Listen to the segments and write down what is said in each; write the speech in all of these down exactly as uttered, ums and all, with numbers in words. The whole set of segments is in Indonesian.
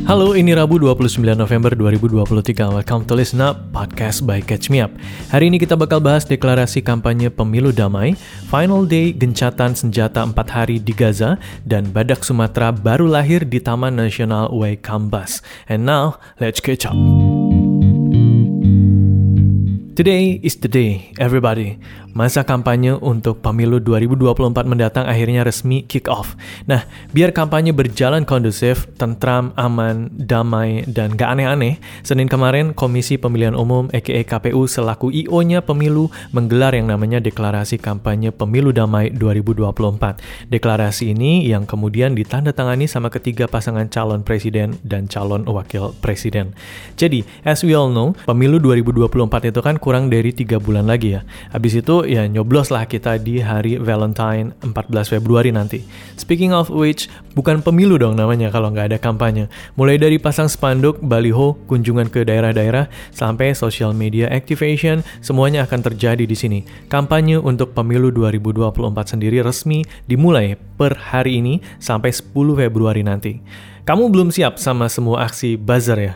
Halo, ini Rabu dua puluh sembilan November dua ribu dua puluh tiga. Welcome to Listen Up, podcast by Catch Me Up. Hari ini kita bakal bahas deklarasi kampanye pemilu damai, final day gencatan senjata empat hari di Gaza, dan badak Sumatera baru lahir di Taman Nasional Waikambas. And now, let's catch up. Today is the day, everybody. Masa kampanye untuk pemilu dua ribu dua puluh empat mendatang akhirnya resmi kick off. Nah, biar kampanye berjalan kondusif, tentram, aman, damai, dan gak aneh-aneh, Senin kemarin Komisi Pemilihan Umum aka K P U selaku I O-nya pemilu menggelar yang namanya Deklarasi Kampanye Pemilu Damai dua ribu dua puluh empat. Deklarasi ini yang kemudian ditandatangani sama ketiga pasangan calon presiden dan calon wakil presiden. Jadi, as we all know, pemilu dua ribu dua puluh empat itu kan kurang dari tiga bulan lagi ya. Habis itu ya nyoblos lah kita di hari Valentine empat belas Februari nanti. Speaking of which, bukan pemilu dong namanya kalau nggak ada kampanye. Mulai dari pasang spanduk, baliho, kunjungan ke daerah-daerah, sampai social media activation, semuanya akan terjadi di sini. Kampanye untuk pemilu dua ribu dua puluh empat sendiri resmi dimulai per hari ini sampai sepuluh Februari nanti. Kamu belum siap sama semua aksi buzzer ya?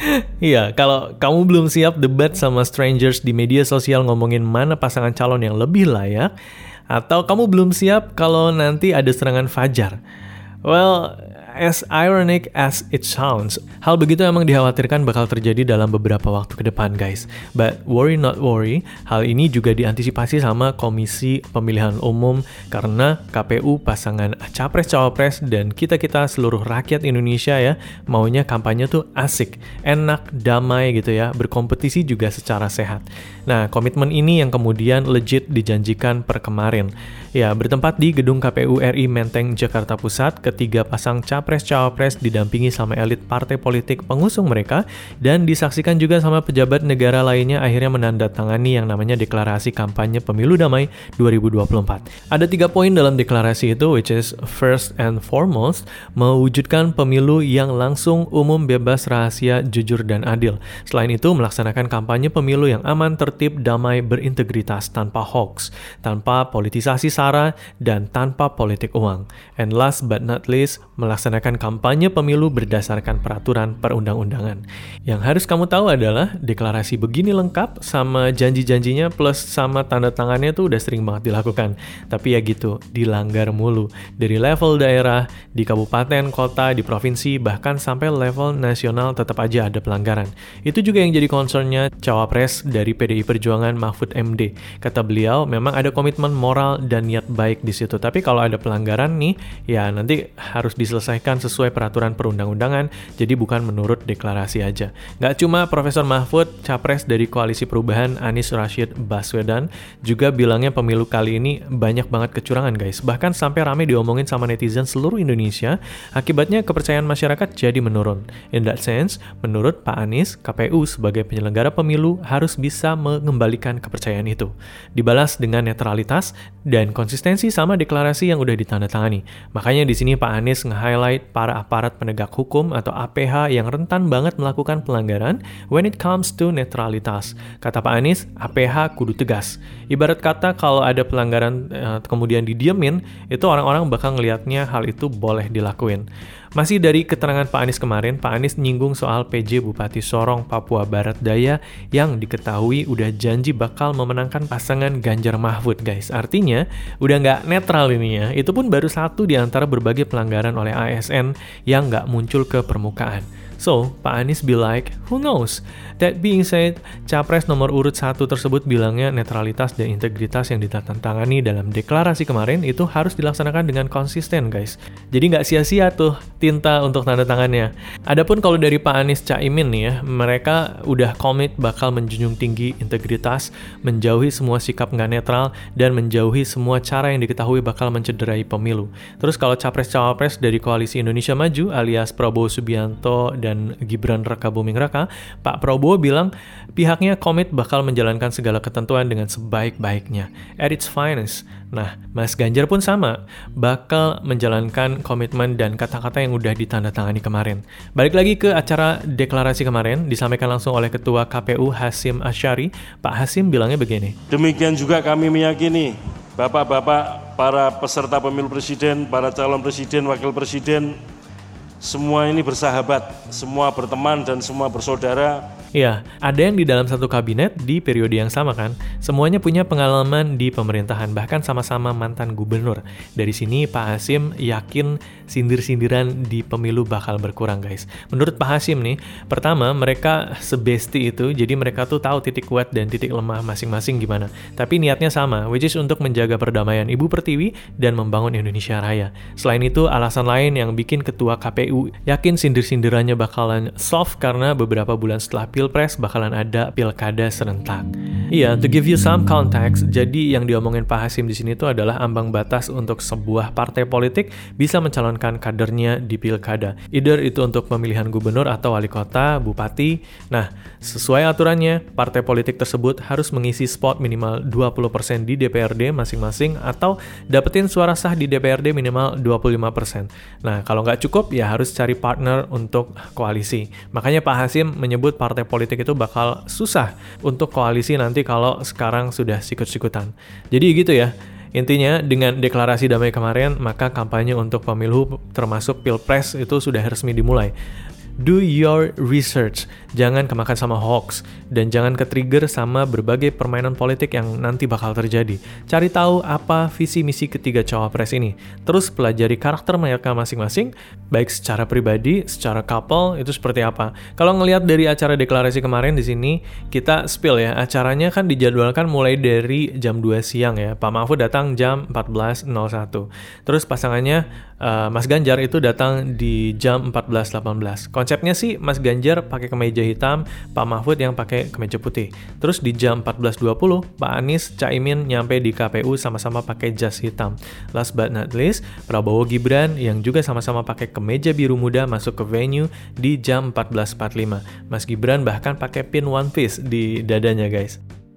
Iya, kalau kamu belum siap debat sama strangers di media sosial ngomongin mana pasangan calon yang lebih layak, atau kamu belum siap kalau nanti ada serangan fajar. Well, as ironic as it sounds, hal begitu emang dikhawatirkan bakal terjadi dalam beberapa waktu ke depan, guys. But worry not worry, hal ini juga diantisipasi sama Komisi Pemilihan Umum karena K P U, pasangan capres-cawapres, dan kita-kita seluruh rakyat Indonesia ya, maunya kampanye tuh asik, enak, damai gitu ya, berkompetisi juga secara sehat. Nah, komitmen ini yang kemudian legit dijanjikan per kemarin. Ya, bertempat di Gedung K P U R I Menteng, Jakarta Pusat, ketiga pasang capres-cawapres didampingi sama elit partai politik pengusung mereka dan disaksikan juga sama pejabat negara lainnya akhirnya menandatangani yang namanya Deklarasi Kampanye Pemilu Damai dua ribu dua puluh empat. Ada tiga poin dalam deklarasi itu, which is first and foremost, mewujudkan pemilu yang langsung, umum, bebas, rahasia, jujur, dan adil. Selain itu, melaksanakan kampanye pemilu yang aman, tertib, damai, berintegritas, tanpa hoax, tanpa politisasi sara, dan tanpa politik uang. And last but not least, melaksanakan kampanye pemilu berdasarkan peraturan perundang-undangan. Yang harus kamu tahu adalah deklarasi begini lengkap sama janji-janjinya plus sama tanda tangannya tuh udah sering banget dilakukan. Tapi ya gitu, dilanggar mulu. Dari level daerah, di kabupaten, kota, di provinsi, bahkan sampai level nasional tetap aja ada pelanggaran. Itu juga yang jadi concernnya cawapres dari P D I Perjuangan Mahfud M D. Kata beliau, memang ada komitmen moral dan niat baik di situ. Tapi kalau ada pelanggaran nih, ya nanti harus diselesaikan sesuai peraturan perundang-undangan, jadi bukan menurut deklarasi aja. Nggak cuma Profesor Mahfud, capres dari Koalisi Perubahan Anies Rashid Baswedan, juga bilangnya pemilu kali ini banyak banget kecurangan, guys. Bahkan sampai rame diomongin sama netizen seluruh Indonesia, akibatnya kepercayaan masyarakat jadi menurun. In that sense, menurut Pak Anies, K P U sebagai penyelenggara pemilu harus bisa mengembalikan kepercayaan itu. Dibalas dengan netralitas dan konsistensi sama deklarasi yang udah ditandatangani. Makanya di sini Pak Anies nge-highlight para aparat penegak hukum atau A P H yang rentan banget melakukan pelanggaran when it comes to netralitas. Kata Pak Anies, A P H kudu tegas. Ibarat kata kalau ada pelanggaran eh, kemudian didiemin, itu orang-orang bakal ngelihatnya hal itu boleh dilakuin. Masih dari keterangan Pak Anies kemarin, Pak Anies nyinggung soal P J Bupati Sorong, Papua Barat Daya yang diketahui udah janji bakal memenangkan pasangan Ganjar Mahfud, guys. Artinya, udah nggak netral ini ya. Itu pun baru satu di antara berbagai pelanggaran oleh A S N yang nggak muncul ke permukaan. So, Pak Anies be like, who knows? That being said, capres nomor urut satu tersebut bilangnya netralitas dan integritas yang ditandatangani dalam deklarasi kemarin itu harus dilaksanakan dengan konsisten, guys. Jadi nggak sia-sia tuh tinta untuk tanda tangannya. Adapun kalau dari Pak Anies Caimin nih ya, mereka udah komit bakal menjunjung tinggi integritas, menjauhi semua sikap nggak netral, dan menjauhi semua cara yang diketahui bakal mencederai pemilu. Terus kalau capres-cawapres dari Koalisi Indonesia Maju alias Prabowo Subianto dan dan Gibran Rakabuming Raka, Pak Prabowo bilang pihaknya komit bakal menjalankan segala ketentuan dengan sebaik-baiknya, at its finest. Nah, Mas Ganjar pun sama, bakal menjalankan komitmen dan kata-kata yang udah ditandatangani kemarin. Balik lagi ke acara deklarasi kemarin, disampaikan langsung oleh Ketua K P U Hasyim Asyari. Pak Hasyim bilangnya begini. Demikian juga kami meyakini, Bapak-bapak, para peserta pemilu presiden, para calon presiden, wakil presiden, semua ini bersahabat, semua berteman dan semua bersaudara. Iya, ada yang di dalam satu kabinet di periode yang sama kan. Semuanya punya pengalaman di pemerintahan, bahkan sama-sama mantan gubernur. Dari sini Pak Hasyim yakin sindir-sindiran di pemilu bakal berkurang guys. Menurut Pak Hasyim nih, pertama mereka sebesti itu, jadi mereka tuh tahu titik kuat dan titik lemah masing-masing gimana. Tapi niatnya sama, which is untuk menjaga perdamaian Ibu Pertiwi dan membangun Indonesia Raya. Selain itu, alasan lain yang bikin Ketua K P U yakin sindir-sindirannya bakalan soft karena beberapa bulan setelah Pilpres bakalan ada pilkada serentak. Iya, to give you some context, jadi yang diomongin Pak Hasyim di sini itu adalah ambang batas untuk sebuah partai politik bisa mencalonkan kadernya di pilkada. Either itu untuk pemilihan gubernur atau wali kota, bupati. Nah, sesuai aturannya, partai politik tersebut harus mengisi spot minimal dua puluh persen di D P R D masing-masing atau dapetin suara sah di D P R D minimal dua puluh lima persen. Nah, kalau nggak cukup, ya harus cari partner untuk koalisi. Makanya Pak Hasyim menyebut partai politik itu bakal susah untuk koalisi nanti kalau sekarang sudah sikut-sikutan. Jadi gitu ya. Intinya, dengan deklarasi damai kemarin, maka kampanye untuk pemilu termasuk Pilpres itu sudah resmi dimulai. Do your research, jangan kemakan sama hoax, dan jangan ke-trigger sama berbagai permainan politik yang nanti bakal terjadi. Cari tahu apa visi misi ketiga cawapres ini. Terus pelajari karakter mereka masing-masing, baik secara pribadi, secara couple, itu seperti apa. Kalau ngelihat dari acara deklarasi kemarin di sini, kita spill ya, acaranya kan dijadwalkan mulai dari jam dua siang ya. Pak Mahfud datang jam empat belas nol satu. Terus pasangannya, uh, Mas Ganjar itu datang di jam empat belas delapan belas. Konsepnya sih Mas Ganjar pakai kemeja hitam, Pak Mahfud yang pakai kemeja putih. Terus di jam empat belas dua puluh, Pak Anies, Caimin nyampe di K P U sama-sama pakai jas hitam. Last but not least, Prabowo Gibran yang juga sama-sama pakai kemeja biru muda masuk ke venue di jam empat belas empat puluh lima. Mas Gibran bahkan pakai pin One Piece di dadanya guys.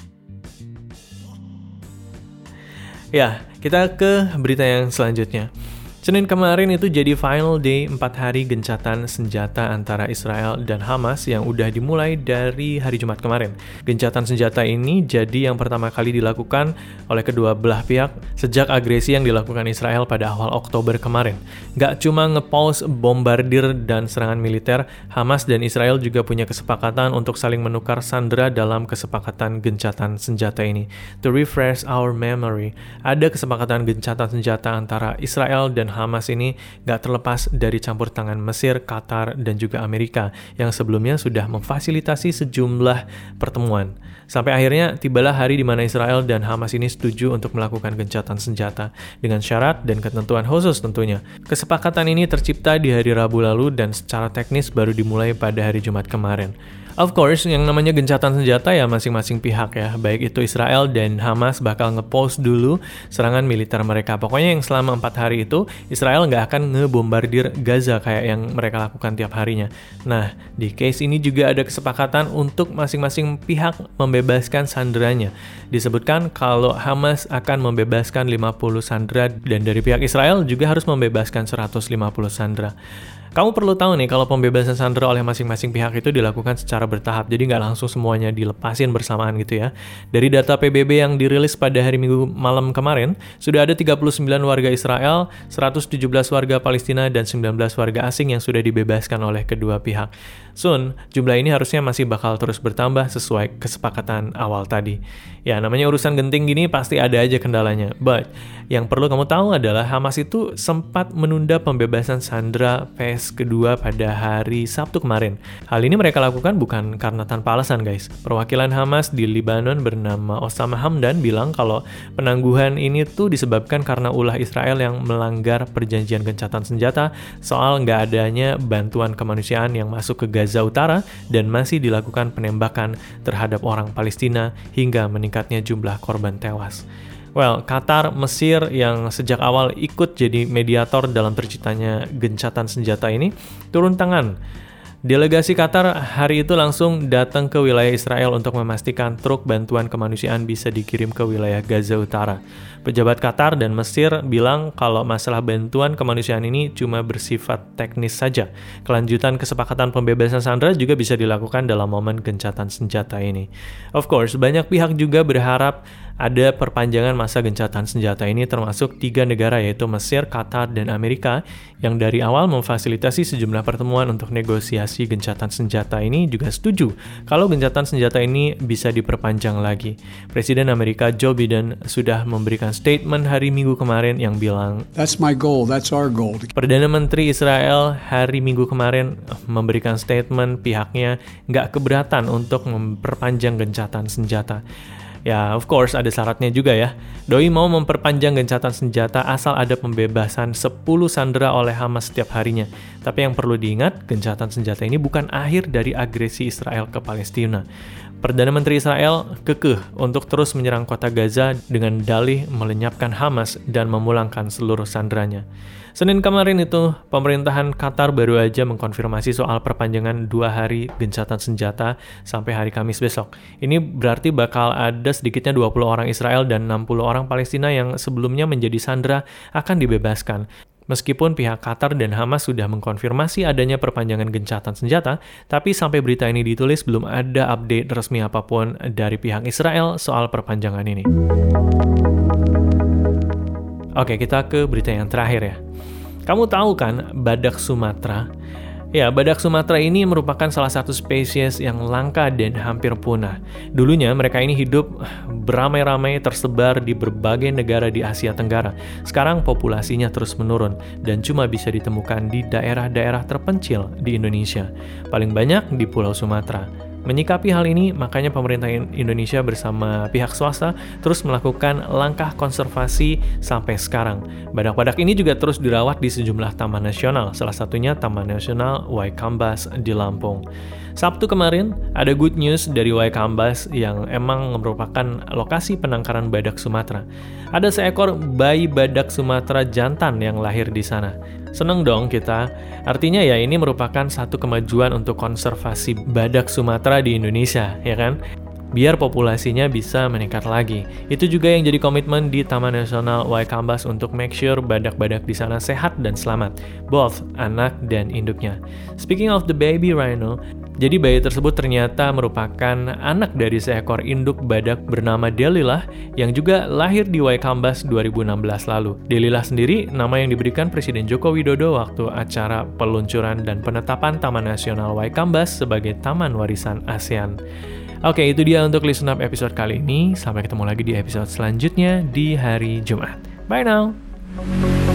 Ya, kita ke berita yang selanjutnya. Senin kemarin itu jadi final day empat hari gencatan senjata antara Israel dan Hamas yang udah dimulai dari hari Jumat kemarin. Gencatan senjata ini jadi yang pertama kali dilakukan oleh kedua belah pihak sejak agresi yang dilakukan Israel pada awal Oktober kemarin. Gak cuma nge-pause bombardir dan serangan militer, Hamas dan Israel juga punya kesepakatan untuk saling menukar sandera dalam kesepakatan gencatan senjata ini. To refresh our memory, ada kesepakatan gencatan senjata antara Israel dan Hamas ini gak terlepas dari campur tangan Mesir, Qatar, dan juga Amerika yang sebelumnya sudah memfasilitasi sejumlah pertemuan. Sampai akhirnya tibalah hari di mana Israel dan Hamas ini setuju untuk melakukan gencatan senjata dengan syarat dan ketentuan khusus tentunya. Kesepakatan ini tercipta di hari Rabu lalu dan secara teknis baru dimulai pada hari Jumat kemarin. Of course, yang namanya gencatan senjata ya masing-masing pihak ya, baik itu Israel dan Hamas bakal nge-pause dulu serangan militer mereka. Pokoknya yang selama empat hari itu, Israel nggak akan ngebombardir Gaza kayak yang mereka lakukan tiap harinya. Nah, di case ini juga ada kesepakatan untuk masing-masing pihak membebaskan sanderanya. Disebutkan kalau Hamas akan membebaskan lima puluh sandera dan dari pihak Israel juga harus membebaskan seratus lima puluh sandera. Kamu perlu tahu nih kalau pembebasan sandera oleh masing-masing pihak itu dilakukan secara bertahap, jadi nggak langsung semuanya dilepasin bersamaan gitu ya. Dari data P B B yang dirilis pada hari Minggu malam kemarin, sudah ada tiga puluh sembilan warga Israel, seratus tujuh belas warga Palestina, dan sembilan belas warga asing yang sudah dibebaskan oleh kedua pihak. Soon, jumlah ini harusnya masih bakal terus bertambah sesuai kesepakatan awal tadi. Ya, namanya urusan genting gini pasti ada aja kendalanya. But, yang perlu kamu tahu adalah Hamas itu sempat menunda pembebasan sandera phase kedua pada hari Sabtu kemarin. Hal ini mereka lakukan bukan karena tanpa alasan guys. Perwakilan Hamas di Lebanon bernama Osama Hamdan bilang kalau penangguhan ini tuh disebabkan karena ulah Israel yang melanggar perjanjian gencatan senjata soal nggak adanya bantuan kemanusiaan yang masuk ke Gaza Utara dan masih dilakukan penembakan terhadap orang Palestina hingga meningkatnya jumlah korban tewas. Well, Qatar, Mesir yang sejak awal ikut jadi mediator dalam terciptanya gencatan senjata ini turun tangan. Delegasi Qatar hari itu langsung datang ke wilayah Israel untuk memastikan truk bantuan kemanusiaan bisa dikirim ke wilayah Gaza Utara. Pejabat Qatar dan Mesir bilang kalau masalah bantuan kemanusiaan ini cuma bersifat teknis saja. Kelanjutan kesepakatan pembebasan sandera juga bisa dilakukan dalam momen gencatan senjata ini. Of course, banyak pihak juga berharap ada perpanjangan masa gencatan senjata ini termasuk tiga negara yaitu Mesir, Qatar, dan Amerika yang dari awal memfasilitasi sejumlah pertemuan untuk negosiasi gencatan senjata ini juga setuju kalau gencatan senjata ini bisa diperpanjang lagi. Presiden Amerika Joe Biden sudah memberikan statement hari Minggu kemarin yang bilang, That's my goal, that's our goal. Perdana Menteri Israel hari Minggu kemarin memberikan statement pihaknya nggak keberatan untuk memperpanjang gencatan senjata. Ya, of course ada syaratnya juga ya. Doi mau memperpanjang gencatan senjata asal ada pembebasan sepuluh sandera oleh Hamas setiap harinya. Tapi yang perlu diingat, gencatan senjata ini bukan akhir dari agresi Israel ke Palestina. Perdana Menteri Israel kekeh untuk terus menyerang kota Gaza dengan dalih melenyapkan Hamas dan memulangkan seluruh sanderanya. Senin kemarin itu, pemerintahan Qatar baru aja mengkonfirmasi soal perpanjangan dua hari gencatan senjata sampai hari Kamis besok. Ini berarti bakal ada sedikitnya dua puluh orang Israel dan enam puluh orang Palestina yang sebelumnya menjadi sandera akan dibebaskan. Meskipun pihak Qatar dan Hamas sudah mengkonfirmasi adanya perpanjangan gencatan senjata, tapi sampai berita ini ditulis belum ada update resmi apapun dari pihak Israel soal perpanjangan ini. Oke, kita ke berita yang terakhir ya. Kamu tahu kan badak Sumatera? Ya, badak Sumatera ini merupakan salah satu spesies yang langka dan hampir punah. Dulunya mereka ini hidup beramai-ramai tersebar di berbagai negara di Asia Tenggara. Sekarang populasinya terus menurun dan cuma bisa ditemukan di daerah-daerah terpencil di Indonesia. Paling banyak di Pulau Sumatera. Menyikapi hal ini, makanya pemerintah Indonesia bersama pihak swasta terus melakukan langkah konservasi sampai sekarang. Badak-badak ini juga terus dirawat di sejumlah taman nasional, salah satunya Taman Nasional Waikambas di Lampung. Sabtu kemarin, ada good news dari Waikambas yang emang merupakan lokasi penangkaran badak Sumatera. Ada seekor bayi badak Sumatera jantan yang lahir di sana. Seneng dong kita. Artinya ya ini merupakan satu kemajuan untuk konservasi badak Sumatera di Indonesia, ya kan? Biar populasinya bisa meningkat lagi. Itu juga yang jadi komitmen di Taman Nasional Waikambas untuk make sure badak-badak di sana sehat dan selamat, both anak dan induknya. Speaking of the baby rhino, jadi bayi tersebut ternyata merupakan anak dari seekor induk badak bernama Delilah yang juga lahir di Waikambas dua ribu enam belas lalu. Delilah sendiri nama yang diberikan Presiden Joko Widodo waktu acara peluncuran dan penetapan Taman Nasional Waikambas sebagai Taman Warisan ASEAN. Oke, itu dia untuk Listen Up episode kali ini. Sampai ketemu lagi di episode selanjutnya di hari Jumat. Bye now!